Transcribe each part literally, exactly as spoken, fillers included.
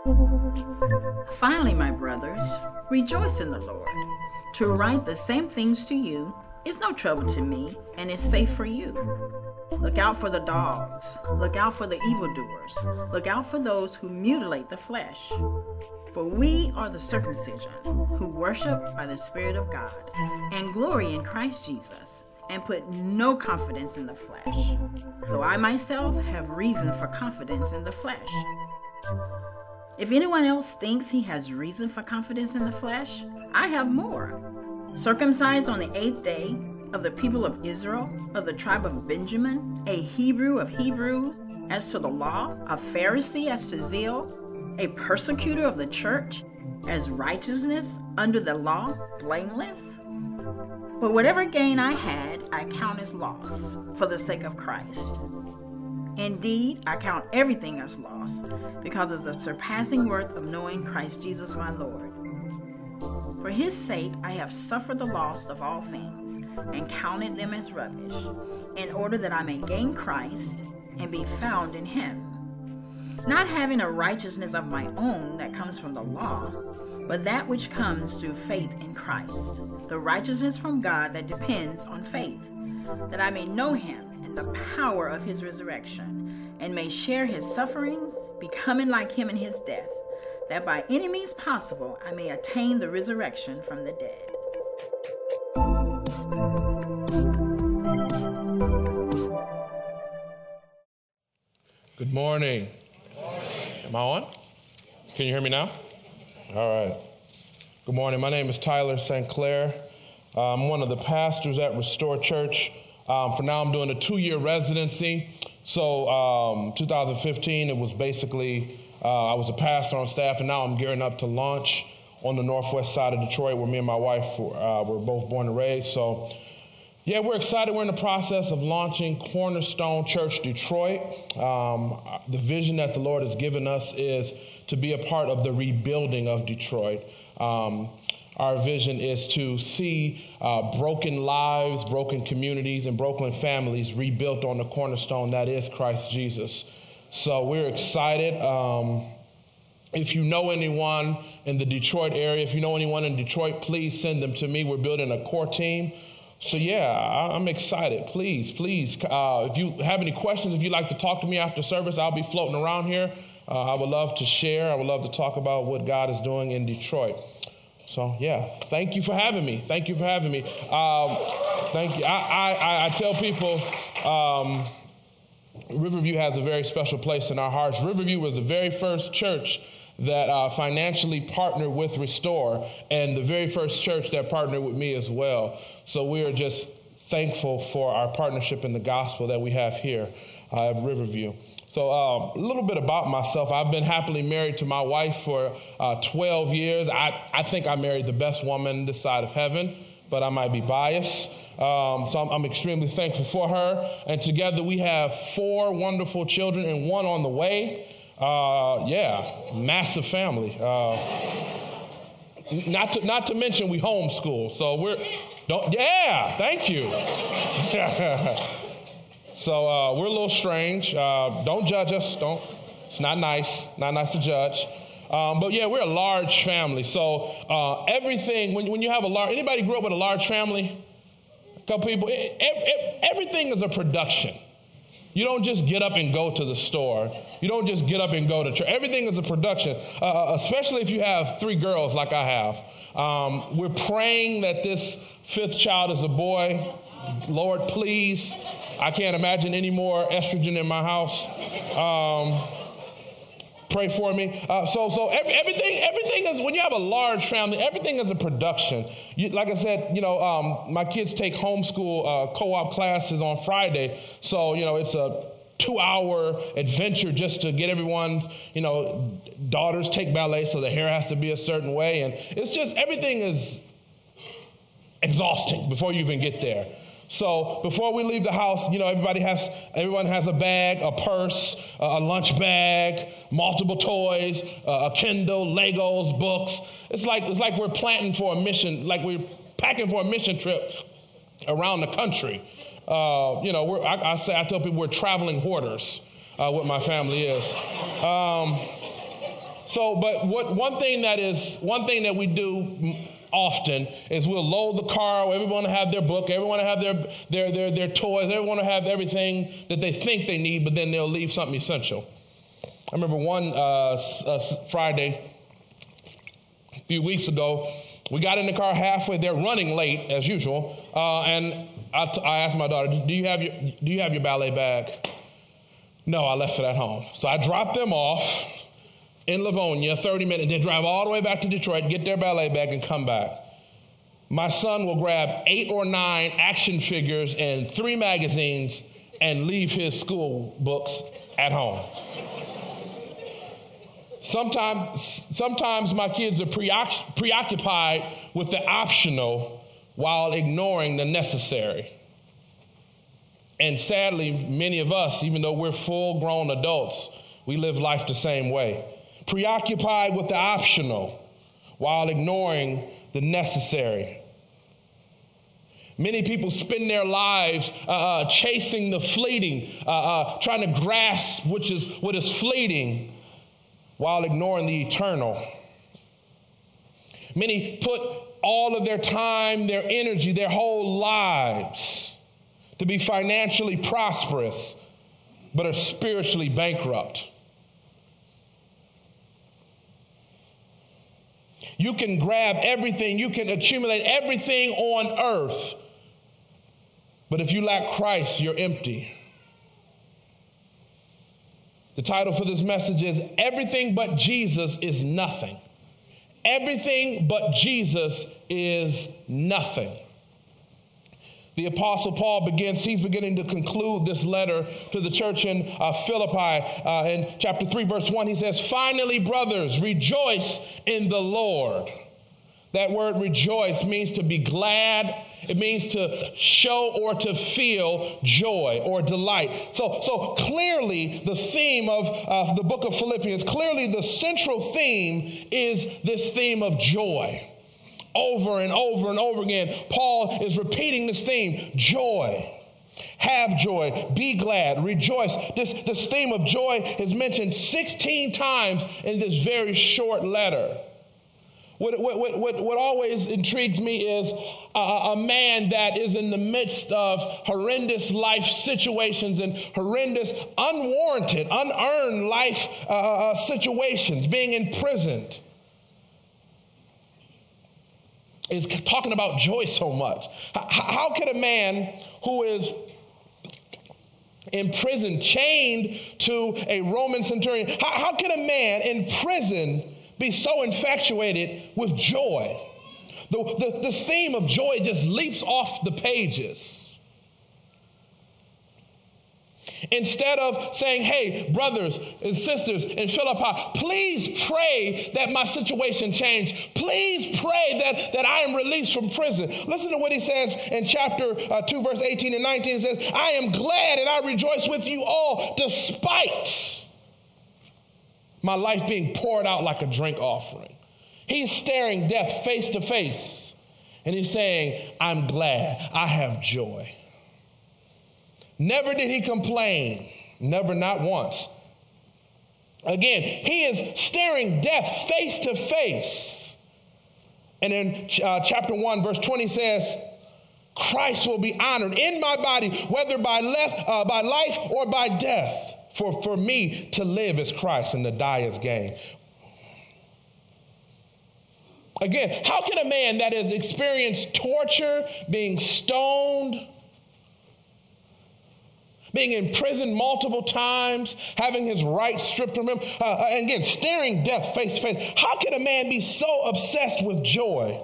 Finally, my brothers, rejoice in the Lord. To write the same things to you is no trouble to me and is safe for you. Look out for the dogs. Look out for the evildoers. Look out for those who mutilate the flesh. For we are the circumcision, who worship by the Spirit of God, and glory in Christ Jesus, and put no confidence in the flesh, though I myself have reason for confidence in the flesh. If anyone else thinks he has reason for confidence in the flesh, I have more. Circumcised on the eighth day, of the people of Israel, of the tribe of Benjamin, a Hebrew of Hebrews, as to the law, a Pharisee as to zeal, a persecutor of the church, as righteousness under the law, blameless. But whatever gain I had, I count as loss for the sake of Christ. Indeed, I count everything as loss because of the surpassing worth of knowing Christ Jesus my Lord. For his sake I have suffered the loss of all things and counted them as rubbish, in order that I may gain Christ and be found in him, not having a righteousness of my own that comes from the law, but that which comes through faith in Christ, the righteousness from God that depends on faith, that I may know him and the power of his resurrection, and may share his sufferings, becoming like him in his death, that by any means possible I may attain the resurrection from the dead. Good morning. Good morning. Am I on? Can you hear me now? All right. Good morning. My name is Tyler Saint Clair. I'm one of the pastors at Restore Church. Um, for now, I'm doing a two-year residency. So um, two thousand fifteen, it was basically, uh, I was a pastor on staff, and now I'm gearing up to launch on the northwest side of Detroit, where me and my wife uh, were both born and raised. So yeah, we're excited. We're in the process of launching Cornerstone Church Detroit. Um, the vision that the Lord has given us is to be a part of the rebuilding of Detroit. Um, our vision is to see uh, broken lives, broken communities, and broken families rebuilt on the cornerstone that is Christ Jesus. So we're excited. Um, if you know anyone in the Detroit area, if you know anyone in Detroit, please send them to me. We're building a core team. So yeah, I'm excited. Please, please, uh, if you have any questions, if you'd like to talk to me after service, I'll be floating around here. Uh, I would love to share. I would love to talk about what God is doing in Detroit. So yeah, thank you for having me. Thank you for having me. Um, thank you. I, I, I tell people um, Riverview has a very special place in our hearts. Riverview was the very first church that uh, financially partnered with Restore, and the very first church that partnered with me as well. So we are just thankful for our partnership in the gospel that we have here uh, at Riverview. So uh, a little bit about myself. I've been happily married to my wife for uh, twelve years. I, I think I married the best woman this side of heaven, but I might be biased. Um, so I'm, I'm extremely thankful for her. And together we have four wonderful children and one on the way. Uh, yeah, massive family. Uh, not to not to mention we homeschool, so we're don't yeah. Thank you. so uh, we're a little strange. Uh, don't judge us. Don't. It's not nice. Not nice to judge. Um, but yeah, we're a large family. So uh, everything when when you have a large anybody grew up with a large family, a couple people. It, it, everything is a production. You don't just get up and go to the store. You don't just get up and go to church. Everything is a production, uh, especially if you have three girls like I have. Um, we're praying that this fifth child is a boy. Lord, please. I can't imagine any more estrogen in my house. Um, pray for me. Uh, so so every, everything everything is, when you have a large family, everything is a production. You, like I said, you know, um, my kids take homeschool uh, co-op classes on Friday. So, you know, it's a two-hour adventure just to get everyone's, you know, daughters take ballet, so the hair has to be a certain way. And it's just, everything is exhausting before you even get there. So before we leave the house, you know, everybody has, everyone has a bag, a purse, a lunch bag, multiple toys, a Kindle, Legos, books. It's like it's like we're planning for a mission, like we're packing for a mission trip around the country. Uh, you know, we're, I, I say I tell people we're traveling hoarders. Uh, what my family is. Um, so, but what one thing that is, one thing that we do often is we'll load the car. Everyone will have their book. Everyone will have their, their, their, their toys. Everyone will have everything that they think they need, but then they'll leave something essential. I remember one uh, uh, Friday, a few weeks ago, we got in the car halfway there, running late as usual, uh, and I, t- I asked my daughter, "Do you have your Do you have your ballet bag?" "No, I left it at home." So I dropped them off in Livonia, thirty minutes, then drive all the way back to Detroit, get their ballet bag, and come back. My son will grab eight or nine action figures and three magazines and leave his school books at home. Sometimes, sometimes my kids are preoc- preoccupied with the optional while ignoring the necessary. And sadly, many of us, even though we're full-grown adults, we live life the same way. Preoccupied with the optional while ignoring the necessary. Many people spend their lives uh, uh, chasing the fleeting, uh, uh, trying to grasp which is what is fleeting, while ignoring the eternal. Many put all of their time, their energy, their whole lives to be financially prosperous, but are spiritually bankrupt. You can grab everything, you can accumulate everything on earth, but if you lack Christ, you're empty. The title for this message is Everything But Jesus is Nothing. Everything but Jesus is nothing. The Apostle Paul begins, he's beginning to conclude this letter to the church in uh, Philippi. Uh, in chapter three, verse one, he says, "Finally, brothers, rejoice in the Lord." That word rejoice means to be glad. It means to show or to feel joy or delight. So, so clearly the theme of uh, the book of Philippians, clearly the central theme is this theme of joy. Over and over and over again, Paul is repeating this theme, joy. Have joy, be glad, rejoice. This, this theme of joy is mentioned sixteen times in this very short letter. What, what, what, what always intrigues me is a, a man that is in the midst of horrendous life situations and horrendous, unwarranted, unearned life uh, situations, being imprisoned, is talking about joy so much. How, how could a man who is in prison, chained to a Roman centurion, how, how can a man in prison be so infatuated with joy? The, the, this theme of joy just leaps off the pages. Instead of saying, "Hey, brothers and sisters in Philippi, please pray that my situation change. Please pray that, that I am released from prison." Listen to what he says in chapter uh, two, verse eighteen and nineteen. It says, "I am glad and I rejoice with you all, despite my life being poured out like a drink offering." He's staring death face to face, and he's saying, "I'm glad, I have joy." Never did he complain, never, not once. Again, he is staring death face to face. And in uh, chapter one, verse twenty says, "Christ will be honored in my body, whether by, left, uh, by life or by death. For, for me to live is Christ and to die is gain." Again, how can a man that has experienced torture, being stoned, being imprisoned multiple times, having his rights stripped from him, uh, and again, staring death face to face, how can a man be so obsessed with joy?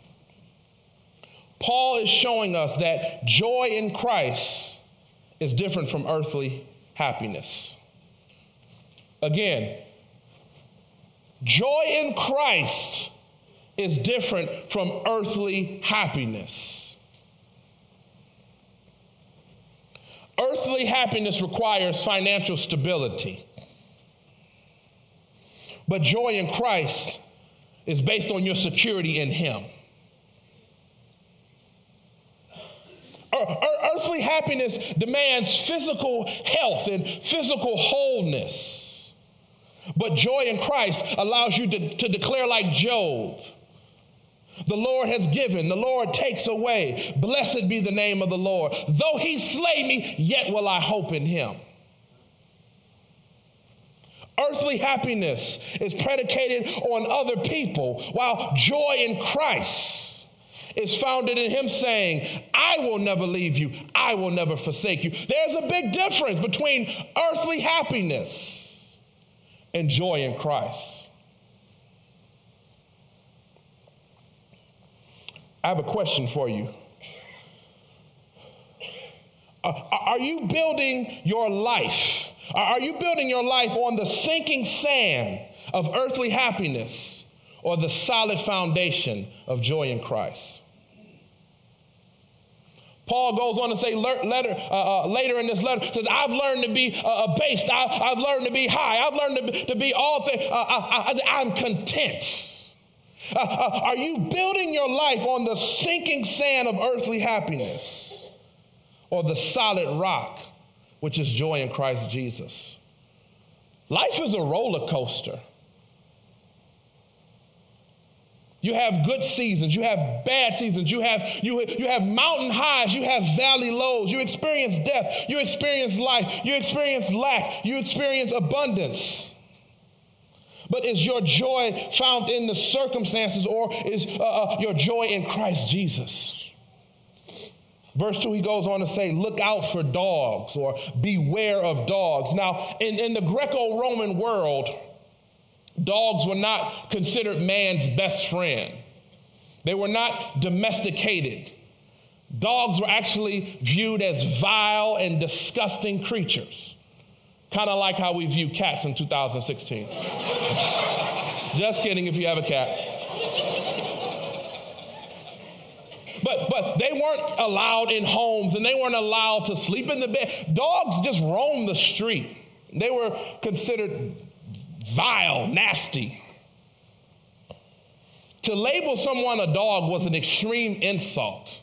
Paul is showing us that joy in Christ is different from earthly happiness. Again, joy in Christ is different from earthly happiness. Earthly happiness requires financial stability. But joy in Christ is based on your security in Him. Earthly happiness demands physical health and physical wholeness. But joy in Christ allows you to, to declare like Job, the Lord has given, the Lord takes away. Blessed be the name of the Lord. Though he slay me, yet will I hope in him. Earthly happiness is predicated on other people, while joy in Christ is founded in him saying, I will never leave you, I will never forsake you. There's a big difference between earthly happiness and joy in Christ. I have a question for you. Uh, are you building your life? Are you building your life on the sinking sand of earthly happiness or the solid foundation of joy in Christ? Paul goes on to say letter, uh, uh, later in this letter, says, I've learned to be uh, abased. I, I've learned to be high. I've learned to be, to be all things. Uh, I, I, I'm content. Uh, uh, are you building your life on the sinking sand of earthly happiness or the solid rock, which is joy in Christ Jesus? Life is a roller coaster. You have good seasons, you have bad seasons, you have you, you have mountain highs, you have valley lows, you experience death, you experience life, you experience lack, you experience abundance. But is your joy found in the circumstances, or is uh, uh, your joy in Christ Jesus? Verse two, he goes on to say, look out for dogs, or beware of dogs. Now, in, in the Greco-Roman world, dogs were not considered man's best friend. They were not domesticated. Dogs were actually viewed as vile and disgusting creatures, kind of like how we view cats in two thousand sixteen. Just kidding if you have a cat. But but they weren't allowed in homes, and they weren't allowed to sleep in the bed. Dogs just roamed the street. They were considered vile, nasty. To label someone a dog was an extreme insult.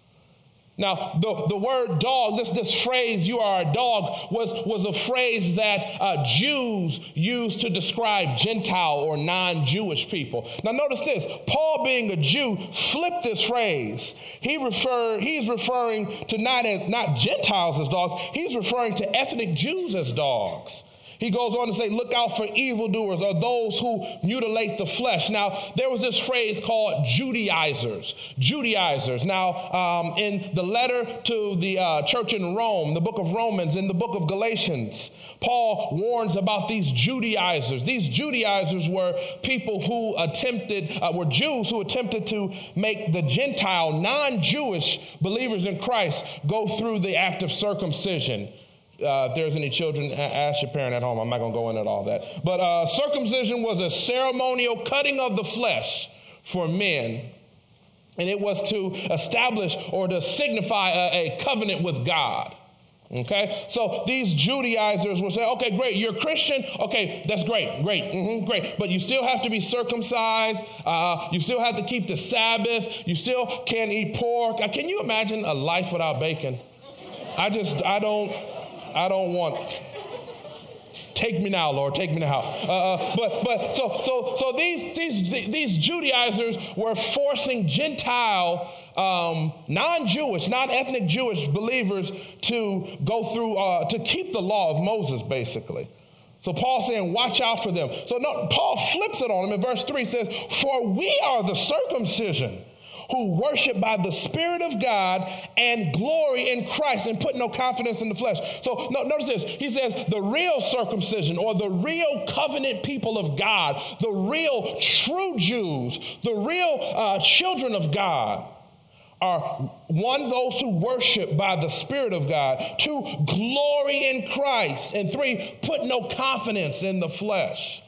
Now, the, the word dog, this, this phrase, you are a dog, was, was a phrase that uh, Jews used to describe Gentile or non-Jewish people. Now, notice this. Paul, being a Jew, flipped this phrase. He refer, he's referring to not, as, not Gentiles as dogs. He's referring to ethnic Jews as dogs. He goes on to say, look out for evildoers, or those who mutilate the flesh. Now, there was this phrase called Judaizers. Judaizers. Now, um, in the letter to the uh, church in Rome, the book of Romans, in the book of Galatians, Paul warns about these Judaizers. These Judaizers were people who attempted, uh, were Jews who attempted to make the Gentile, non-Jewish believers in Christ go through the act of circumcision. Uh, if there's any children, ask your parent at home. I'm not going to go into all that. But uh, circumcision was a ceremonial cutting of the flesh for men. And it was to establish or to signify a, a covenant with God. Okay, so these Judaizers will say, okay, great, you're a Christian. Okay, that's great, great, mm-hmm, great. But you still have to be circumcised. Uh, you still have to keep the Sabbath. You still can't eat pork. Uh, can you imagine a life without bacon? I just, I don't. I don't want. Take me now, Lord. Take me now. Uh, but but so so so these these these Judaizers were forcing Gentile, um, non-Jewish, non-ethnic Jewish believers to go through uh, to keep the law of Moses, basically. So Paul's saying, watch out for them. So no, Paul flips it on them in verse three. Says, "For we are the circumcision, who worship by the Spirit of God and glory in Christ and put no confidence in the flesh." So no, notice this. He says the real circumcision, or the real covenant people of God, the real true Jews, the real uh, children of God are, one, those who worship by the Spirit of God, two, glory in Christ, and three, put no confidence in the flesh.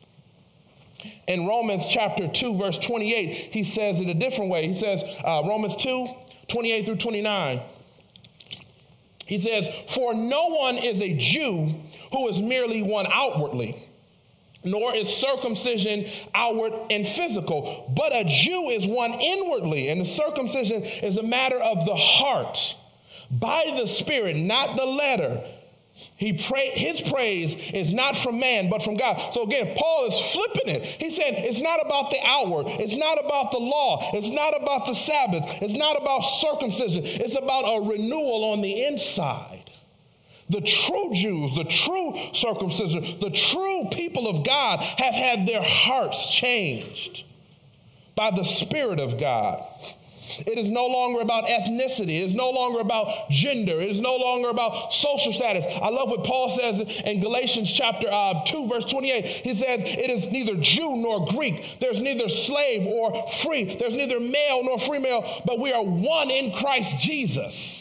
In Romans chapter two, verse twenty-eight, he says it a different way. He says, uh, Romans two, twenty-eight through twenty-nine, he says, "For no one is a Jew who is merely one outwardly, nor is circumcision outward and physical, but a Jew is one inwardly, and the circumcision is a matter of the heart, by the Spirit, not the letter, He pray, his praise is not from man, but from God. So again, Paul is flipping it. He said it's not about the outward. It's not about the law. It's not about the Sabbath. It's not about circumcision. It's about a renewal on the inside. The true Jews, the true circumcision, the true people of God have had their hearts changed by the Spirit of God. It is no longer about ethnicity. It is no longer about gender. It is no longer about social status. I love what Paul says in Galatians chapter uh, two, verse twenty-eight. He says, it is neither Jew nor Greek. There's neither slave or free. There's neither male nor female, but we are one in Christ Jesus.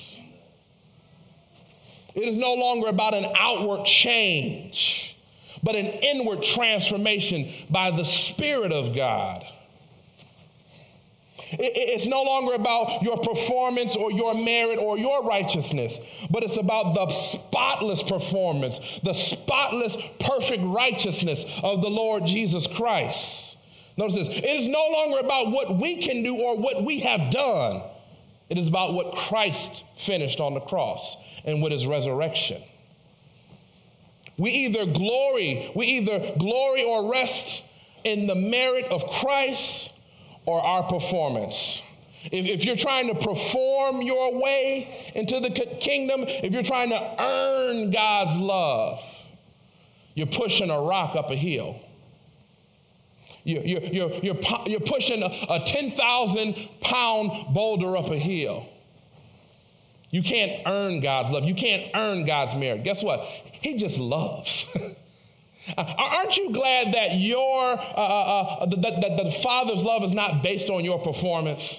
It is no longer about an outward change, but an inward transformation by the Spirit of God. It's no longer about your performance or your merit or your righteousness, but it's about the spotless performance, the spotless, perfect righteousness of the Lord Jesus Christ. Notice this. It is no longer about what we can do or what we have done. It is about what Christ finished on the cross and with his resurrection. We either glory, we either glory or rest in the merit of Christ or our performance. If, if you're trying to perform your way into the kingdom, if you're trying to earn God's love, you're pushing a rock up a hill. You're, you're, you're, you're, you're pushing a, a ten thousand pound boulder up a hill. You can't earn God's love. You can't earn God's merit. Guess what? He just loves. Aren't you glad that your uh, uh, that, that the Father's love is not based on your performance?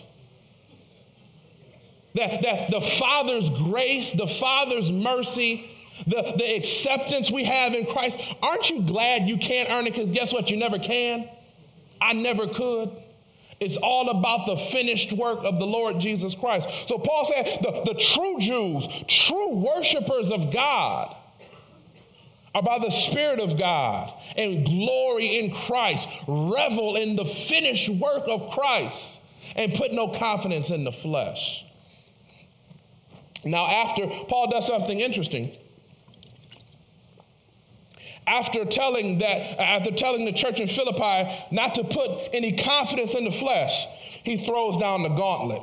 That, that the Father's grace, the Father's mercy, the, the acceptance we have in Christ, aren't you glad you can't earn it? Because guess what? You never can. I never could. It's all about the finished work of the Lord Jesus Christ. So Paul said the, the true Jews, true worshipers of God, are by the Spirit of God and glory in Christ, revel in the finished work of Christ, and put no confidence in the flesh. Now, after Paul does something interesting, after telling that, after telling the church in Philippi not to put any confidence in the flesh, he throws down the gauntlet.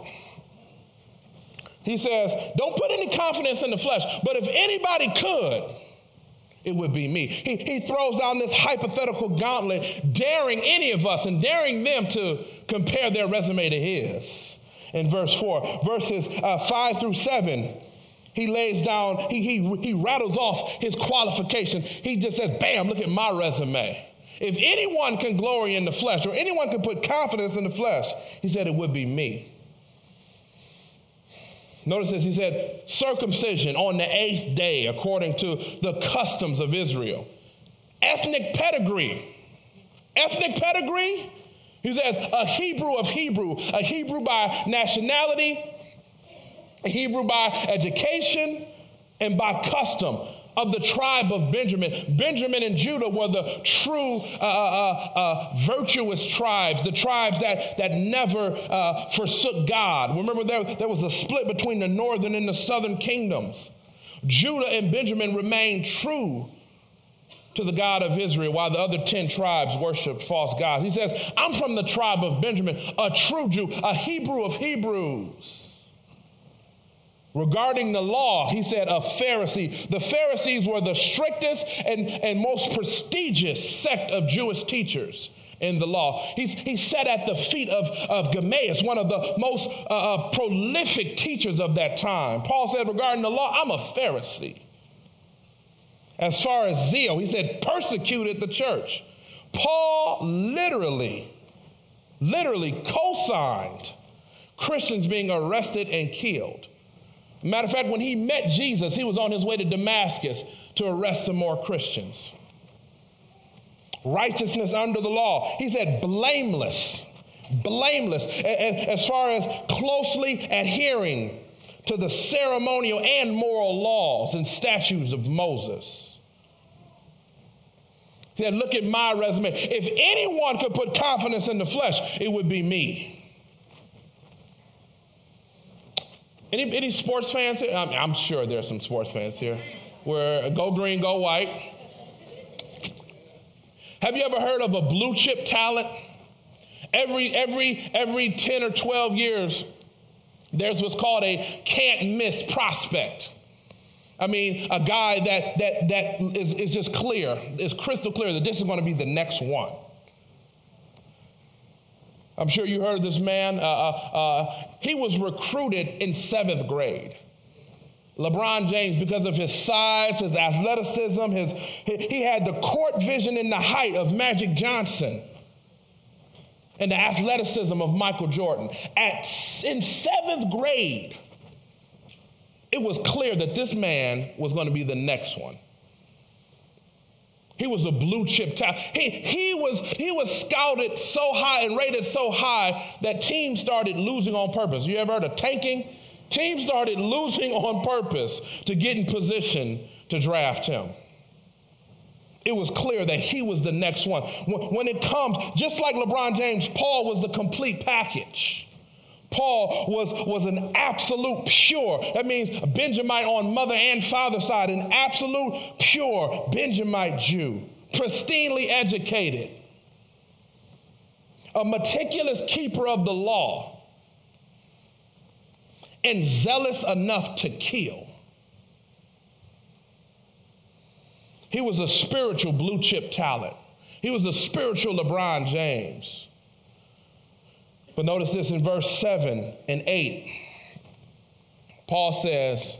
He says, don't put any confidence in the flesh, but if anybody could, it would be me. He, he throws down this hypothetical gauntlet, daring any of us and daring them to compare their resume to his. In verse four, verses uh, five through seven, he lays down, he, he, he rattles off his qualification. He just says, bam, look at my resume. If anyone can glory in the flesh or anyone can put confidence in the flesh, he said it would be me. Notice this, he said, circumcision on the eighth day, according to the customs of Israel. Ethnic pedigree. Ethnic pedigree? He says, a Hebrew of Hebrew, a Hebrew by nationality, a Hebrew by education, and by custom, of the tribe of Benjamin. Benjamin and Judah were the true uh, uh, uh, virtuous tribes, the tribes that, that never uh, forsook God. Remember, there, there was a split between the northern and the southern kingdoms. Judah and Benjamin remained true to the God of Israel, while the other ten tribes worshiped false gods. He says, I'm from the tribe of Benjamin, a true Jew, a Hebrew of Hebrews. Regarding the law, he said, a Pharisee. The Pharisees were the strictest and, and most prestigious sect of Jewish teachers in the law. He's, he sat at the feet of, of Gamaliel, one of the most uh, uh, prolific teachers of that time. Paul said, regarding the law, I'm a Pharisee. As far as zeal, he said, persecuted the church. Paul literally, literally co-signed Christians being arrested and killed. Matter of fact, when he met Jesus, he was on his way to Damascus to arrest some more Christians. Righteousness under the law. He said blameless, blameless, as far as closely adhering to the ceremonial and moral laws and statutes of Moses. He said, look at my resume. If anyone could put confidence in the flesh, it would be me. Any, any sports fans here? I'm, I'm sure there's some sports fans here. where go green, go white. Have you ever heard of a blue chip talent? Every, every, every ten or twelve years, there's what's called a can't miss prospect. I mean, a guy that, that, that is, is just clear, is crystal clear that this is going to be the next one. I'm sure you heard of this man. Uh, uh, uh, he was recruited in seventh grade. LeBron James, because of his size, his athleticism, his, he, he had the court vision and the height of Magic Johnson and the athleticism of Michael Jordan. At, in seventh grade, it was clear that this man was going to be the next one. He was a blue chip talent. He, he, was, he was scouted so high and rated so high that teams started losing on purpose. You ever heard of tanking? Teams started losing on purpose to get in position to draft him. It was clear that he was the next one. When it comes, just like LeBron James, Paul was the complete package. Paul was, was an absolute pure, that means a Benjamite on mother and father's side, an absolute pure Benjamite Jew, pristinely educated, a meticulous keeper of the law, and zealous enough to kill. He was a spiritual blue chip talent. He was a spiritual LeBron James. But notice this in verse seven and eight. Paul says,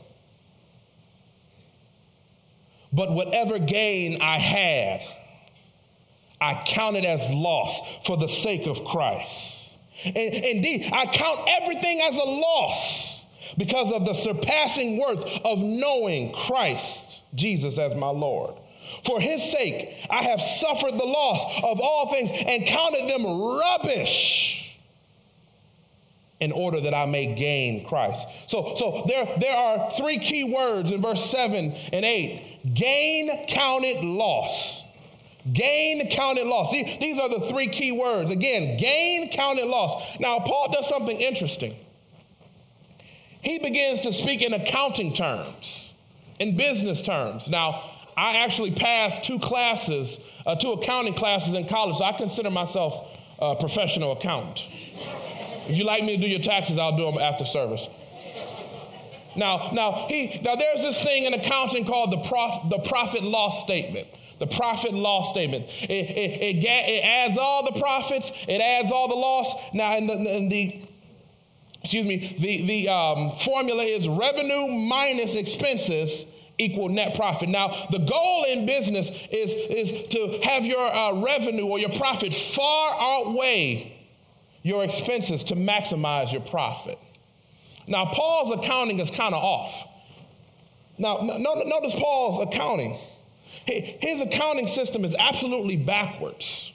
but whatever gain I had, I counted as loss for the sake of Christ. And indeed, I count everything as a loss because of the surpassing worth of knowing Christ Jesus as my Lord. For his sake, I have suffered the loss of all things and counted them rubbish in order that I may gain Christ. So, so there, there are three key words in verse seven and eight. Gain, counted, loss. Gain, counted, loss. See, these are the three key words. Again, gain, counted, loss. Now, Paul does something interesting. He begins to speak in accounting terms, in business terms. Now, I actually passed two classes, uh, two accounting classes in college, so I consider myself a professional accountant. If you like me to do your taxes, I'll do them after service. Now, now, he, now there's this thing in accounting called the, prof, the profit loss statement. The profit loss statement. It, it, it, it adds all the profits. It adds all the loss. Now, in the, in the excuse me, the, the um, formula is revenue minus expenses equal net profit. Now, the goal in business is, is to have your uh, revenue or your profit far outweigh your expenses to maximize your profit. Now, Paul's accounting is kind of off. Now, notice Paul's accounting. His accounting system is absolutely backwards.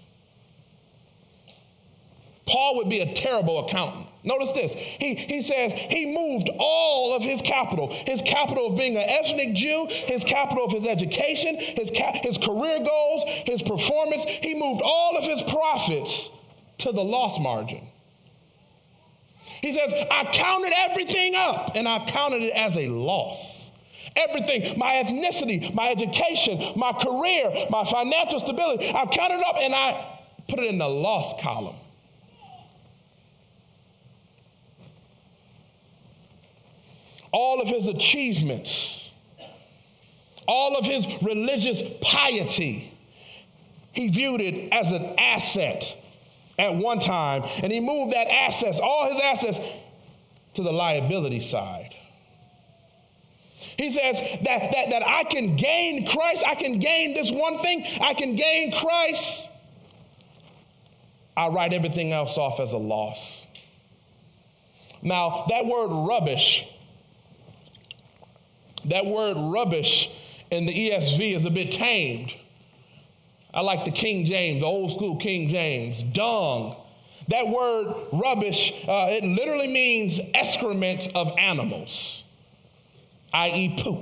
Paul would be a terrible accountant. Notice this. He, he says he moved all of his capital, his capital of being an ethnic Jew, his capital of his education, his, his career goals, his performance. He moved all of his profits to the loss margin. He says, I counted everything up and I counted it as a loss. Everything, my ethnicity, my education, my career, my financial stability, I counted up and I put it in the loss column. All of his achievements, all of his religious piety, he viewed it as an asset at one time, and he moved that assets, all his assets, to the liability side. He says that, that, that I can gain Christ, I can gain this one thing, I can gain Christ. I write everything else off as a loss. Now, that word rubbish, that word rubbish in the E S V is a bit tamed. I like the King James, the old school King James, dung. That word rubbish, uh, it literally means excrement of animals, that is poop.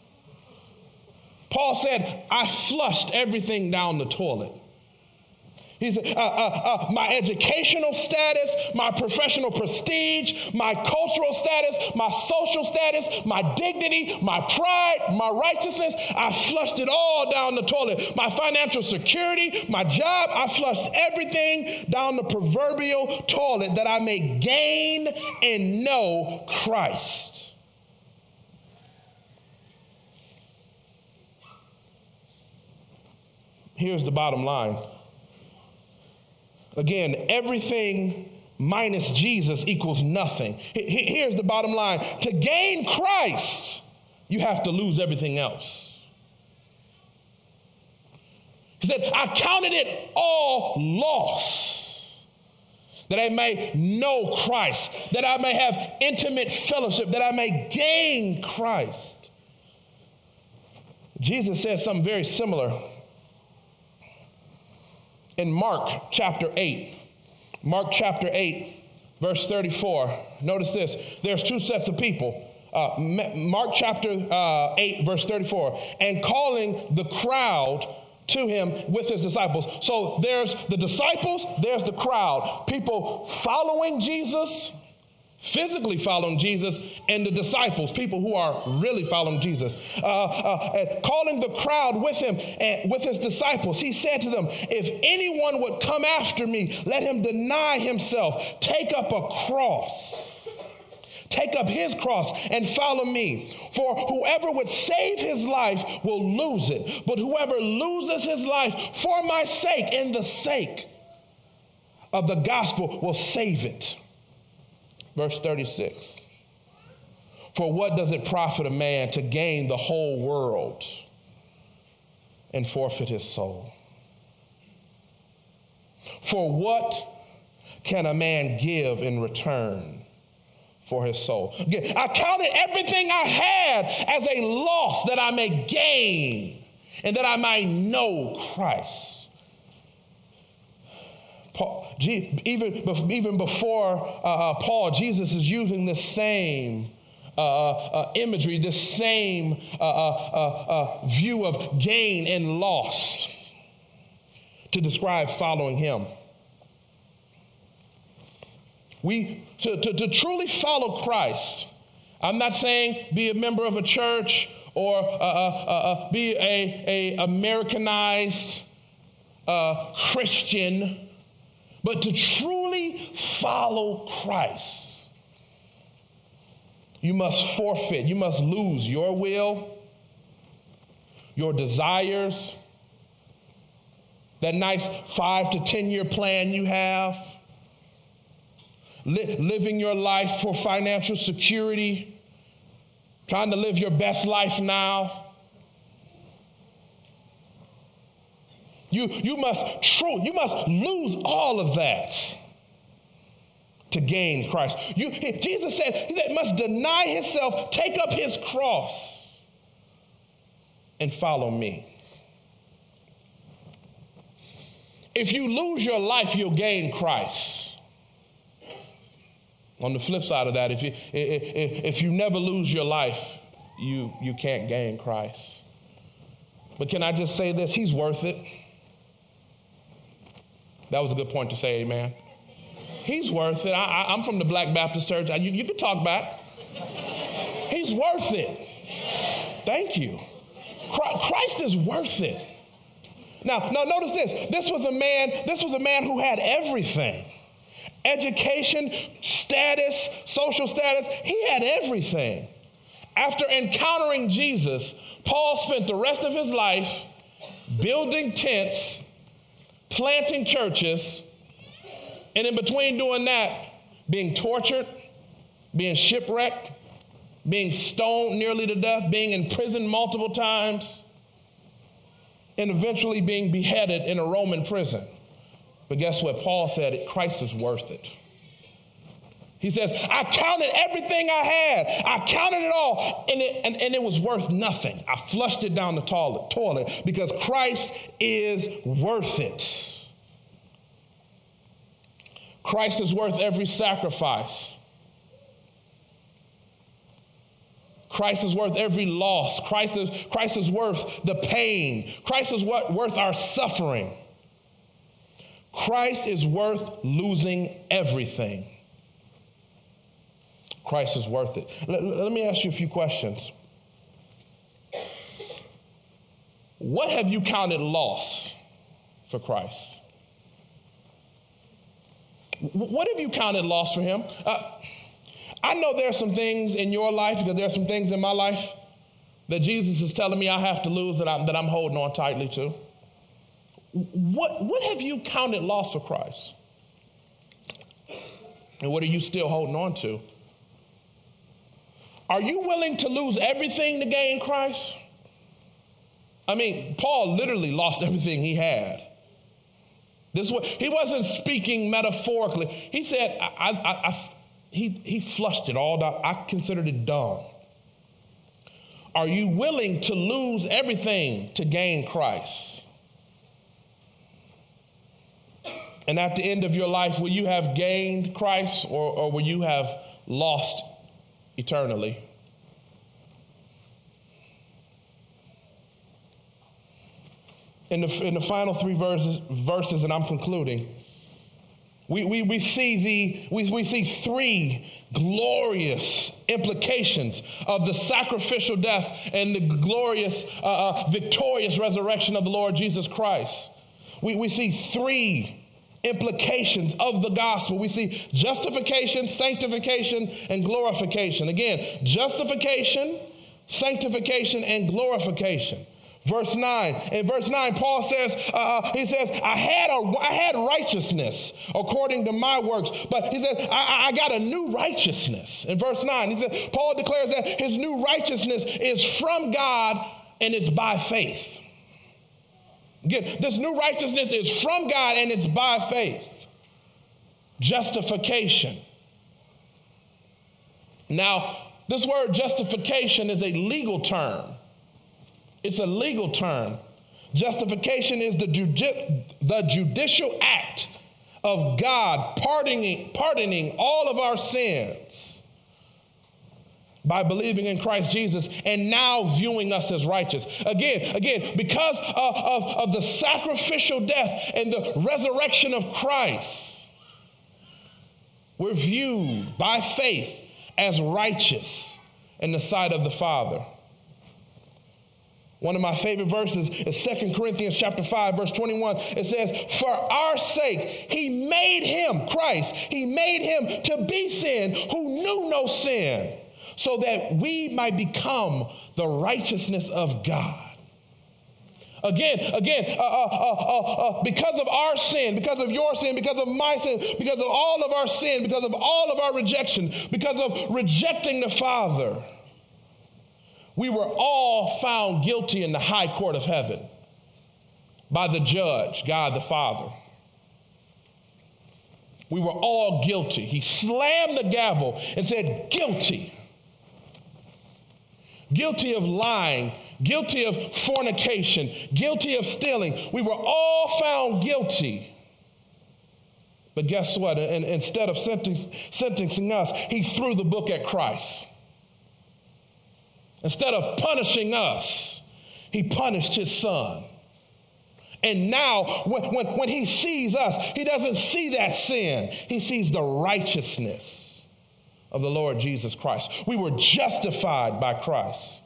Paul said, I flushed everything down the toilet. He said, uh, uh, uh, my educational status, my professional prestige, my cultural status, my social status, my dignity, my pride, my righteousness, I flushed it all down the toilet. My financial security, my job, I flushed everything down the proverbial toilet that I may gain and know Christ. Here's the bottom line. Again, everything minus Jesus equals nothing. Here's the bottom line. To gain Christ, you have to lose everything else. He said, I counted it all loss, that I may know Christ, that I may have intimate fellowship, that I may gain Christ. Jesus said something very similar in Mark chapter eight. Mark chapter eight, verse thirty-four. Notice this. There's two sets of people. Uh, Mark chapter uh, eight, verse thirty-four. And calling the crowd to him with his disciples. So there's the disciples, there's the crowd. People following Jesus, physically following Jesus, and the disciples, people who are really following Jesus. Uh, uh, calling the crowd with him and with his disciples, he said to them, if anyone would come after me, let him deny himself, take up a cross. Take up his cross and follow me. For whoever would save his life will lose it. But whoever loses his life for my sake, in the sake of the gospel, will save it. Verse thirty-six. For what does it profit a man to gain the whole world and forfeit his soul? For what can a man give in return for his soul? Again, I counted everything I had as a loss that I may gain and that I might know Christ. Paul, even, even before uh, Paul, Jesus is using this same uh, uh, imagery, this same uh, uh, uh, view of gain and loss to describe following him. We to, to, to truly follow Christ, I'm not saying be a member of a church or uh, uh, uh, be a, a Americanized uh, Christian, but to truly follow Christ, you must forfeit, you must lose your will, your desires, that nice five to ten year plan you have, living your life for financial security, trying to live your best life now. You, you must true, you must lose all of that to gain Christ. You, Jesus said he must deny himself, take up his cross, and follow me. If you lose your life, you'll gain Christ. On the flip side of that, if you, if, if you never lose your life, you, you can't gain Christ. But can I just say this? He's worth it. That was a good point to say, amen. He's worth it. I, I, I'm from the Black Baptist Church. I, you, you can talk back. He's worth it. Thank you. Christ is worth it. Now, now notice this. This was a man, this was a man who had everything. Education, status, social status, he had everything. After encountering Jesus, Paul spent the rest of his life building tents, planting churches, and in between doing that, being tortured, being shipwrecked, being stoned nearly to death, being in prison multiple times, and eventually being beheaded in a Roman prison. But guess what? Paul said Christ is worth it. He says, I counted everything I had. I counted it all, and it, and, and it was worth nothing. I flushed it down the toilet, toilet because Christ is worth it. Christ is worth every sacrifice. Christ is worth every loss. Christ is, Christ is worth the pain. Christ is what, worth our suffering. Christ is worth losing everything. Christ is worth it. Let, let me ask you a few questions. What have you counted loss for Christ? What have you counted loss for him? Uh, I know there are some things in your life, because there are some things in my life that Jesus is telling me I have to lose, that I'm, that I'm holding on tightly to. What, what have you counted loss for Christ? And what are you still holding on to? Are you willing to lose everything to gain Christ? I mean, Paul literally lost everything he had. This was, he wasn't speaking metaphorically. He said, I, I, I, he, he flushed it all down. I considered it dumb. Are you willing to lose everything to gain Christ? And at the end of your life, will you have gained Christ, or, or will you have lost eternally? In the, in the final three verses, verses, and I'm concluding, we, we, we see the we, we see three glorious implications of the sacrificial death and the glorious, uh, uh, victorious resurrection of the Lord Jesus Christ. We, we see three implications of the gospel. We see justification, sanctification, and glorification. Again, justification, sanctification, and glorification. Verse nine. In verse nine, Paul says, uh, he says, I had a, I had righteousness according to my works, but he said, I, I got a new righteousness. In verse nine, he said, Paul declares that his new righteousness is from God and it's by faith. Again, this new righteousness is from God and it's by faith. Justification. Now, this word justification is a legal term. It's a legal term. Justification is the, judi- the judicial act of God pardoning, pardoning all of our sins by believing in Christ Jesus and now viewing us as righteous. Again, again, because of, of, of the sacrificial death and the resurrection of Christ, we're viewed by faith as righteous in the sight of the Father. One of my favorite verses is Second Corinthians chapter five, verse twenty-one. It says, for our sake, he made him, Christ, he made him to be sin who knew no sin, so that we might become the righteousness of God. Again, again, uh, uh, uh, uh, uh, because of our sin, because of your sin, because of my sin, because of all of our sin, because of all of our rejection, because of rejecting the Father, we were all found guilty in the high court of heaven by the judge, God the Father. We were all guilty. He slammed the gavel and said, guilty. Guilty of lying, guilty of fornication, guilty of stealing. We were all found guilty. But guess what? And instead of sentencing us, he threw the book at Christ. Instead of punishing us, he punished his son. And now, when, when, when he sees us, he doesn't see that sin. He sees the righteousness of the Lord Jesus Christ. We were justified by Christ.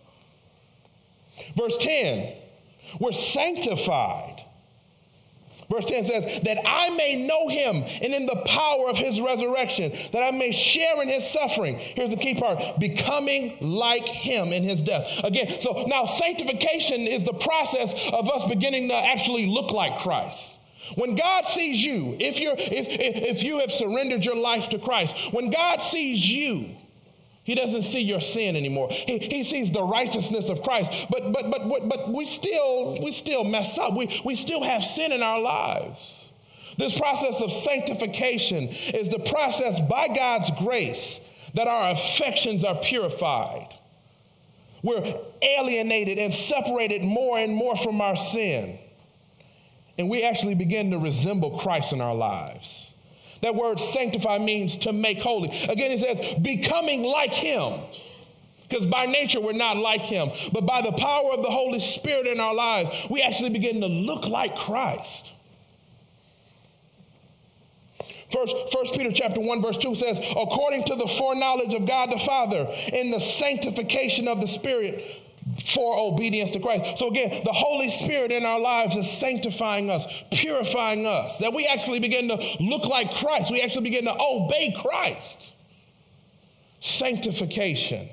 Verse ten, we're sanctified. Verse ten says, that I may know him and in the power of his resurrection, that I may share in his suffering. Here's the key part, becoming like him in his death. Again, so now sanctification is the process of us beginning to actually look like Christ. When God sees you, if you're if if you have surrendered your life to Christ, when God sees you, he doesn't see your sin anymore. He, he sees the righteousness of Christ. But but but but we still we still mess up. We we still have sin in our lives. This process of sanctification is the process by God's grace that our affections are purified. We're alienated and separated more and more from our sin. And we actually begin to resemble Christ in our lives. That word sanctify means to make holy. Again, it says becoming like him. Because by nature, we're not like him. But by the power of the Holy Spirit in our lives, we actually begin to look like Christ. First, First Peter chapter one, verse two says, according to the foreknowledge of God the Father, in the sanctification of the Spirit, for obedience to Christ. So again, the Holy Spirit in our lives is sanctifying us, purifying us, that we actually begin to look like Christ. We actually begin to obey Christ. Sanctification.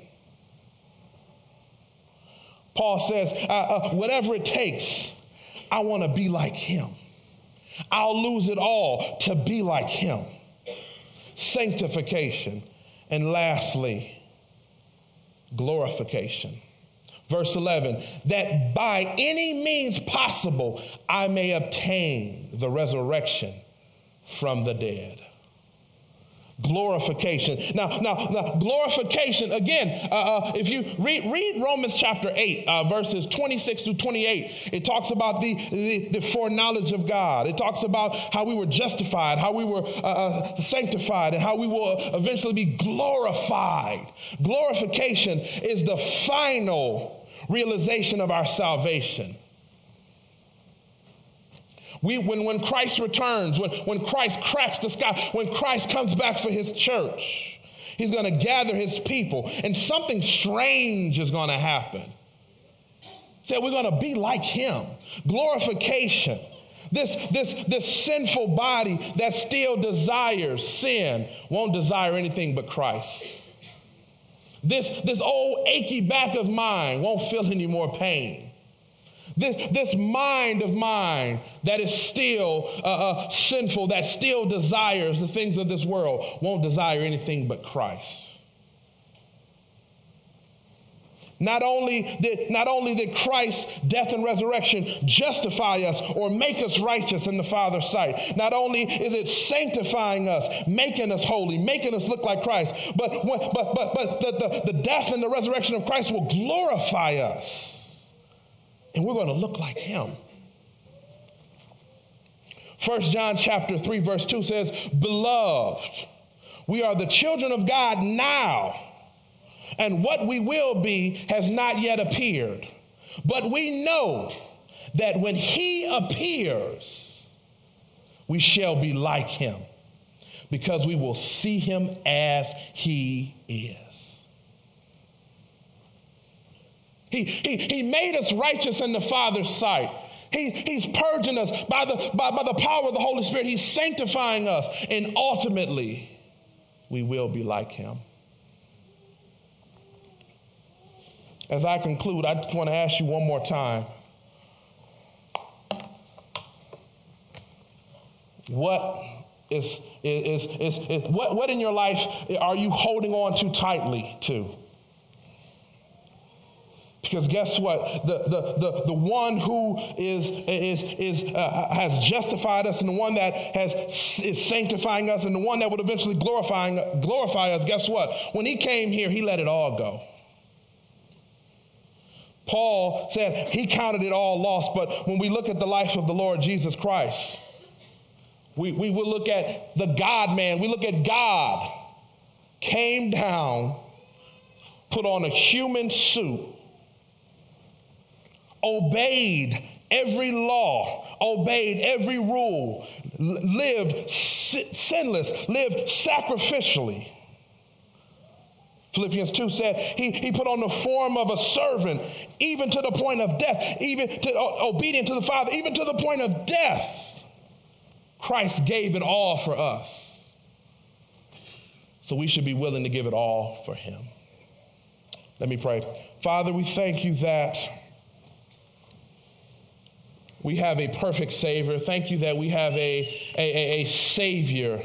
Paul says, uh, uh, whatever it takes, I want to be like him. I'll lose it all to be like him. Sanctification. And lastly, glorification. Verse eleven, that by any means possible I may obtain the resurrection from the dead. Glorification. Now, now, now glorification, again, uh, uh, if you read, read Romans chapter eight, uh, verses twenty-six through twenty-eight, it talks about the, the, the foreknowledge of God. It talks about how we were justified, how we were uh, uh, sanctified, and how we will eventually be glorified. Glorification is the final realization of our salvation. We, when, when Christ returns, when, when Christ cracks the sky, when Christ comes back for his church, he's going to gather his people, and something strange is going to happen. So we're going to be like him. Glorification. This, this, this sinful body that still desires sin won't desire anything but Christ. This, this old achy back of mine won't feel any more pain. This, this mind of mine that is still uh, uh, sinful, that still desires the things of this world, won't desire anything but Christ. Not only did, not only did Christ's death and resurrection justify us or make us righteous in the Father's sight, not only is it sanctifying us, making us holy, making us look like Christ, but, but, but, but the, the, the death and the resurrection of Christ will glorify us. And we're going to look like him. First John chapter three, verse two says, beloved, we are the children of God now, and what we will be has not yet appeared. But we know that when he appears, we shall be like him, because we will see him as he is. He, he, he made us righteous in the Father's sight. He, he's purging us by the, by, by the power of the Holy Spirit. He's sanctifying us. And ultimately, we will be like him. As I conclude, I just want to ask you one more time. What is, is, is, is, is what, what in your life are you holding on too tightly to? Because guess what? The, the, the, the one who is, is, is, uh, has justified us, and the one that has, is sanctifying us, and the one that would eventually glorifying, glorify us, guess what? When he came here, he let it all go. Paul said he counted it all lost, but when we look at the life of the Lord Jesus Christ, we, we will look at the God-man. We look at God came down, put on a human suit, obeyed every law, obeyed every rule, lived sinless, lived sacrificially. Philippians two said he, he put on the form of a servant, even to the point of death, even to, uh, obedient to the Father, even to the point of death. Christ gave it all for us. So we should be willing to give it all for him. Let me pray. Father, we thank you that we have a perfect Savior. Thank you that we have a, a, a Savior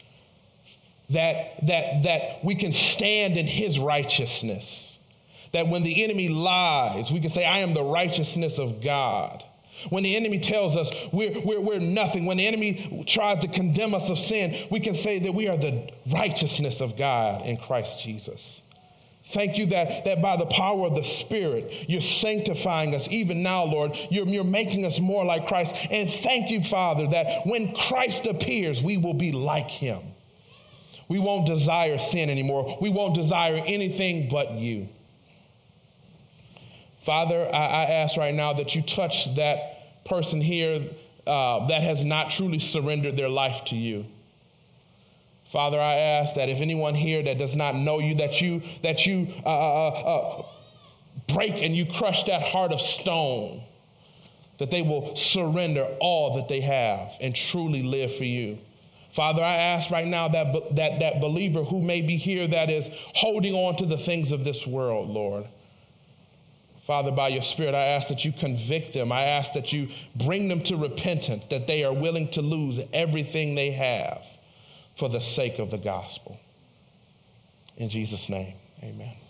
that, that, that we can stand in his righteousness. That when the enemy lies, we can say, I am the righteousness of God. When the enemy tells us we're, we're, we're nothing, when the enemy tries to condemn us of sin, we can say that we are the righteousness of God in Christ Jesus. Thank you that, that by the power of the Spirit, you're sanctifying us. Even now, Lord, you're, you're making us more like Christ. And thank you, Father, that when Christ appears, we will be like him. We won't desire sin anymore. We won't desire anything but you. Father, I, I ask right now that you touch that person here uh, that has not truly surrendered their life to you. Father, I ask that if anyone here that does not know you, that you, that you uh, uh, uh, break and you crush that heart of stone, that they will surrender all that they have and truly live for you. Father, I ask right now that, that, that believer who may be here that is holding on to the things of this world, Lord. Father, by your Spirit, I ask that you convict them. I ask that you bring them to repentance, that they are willing to lose everything they have for the sake of the gospel. In Jesus' name, amen.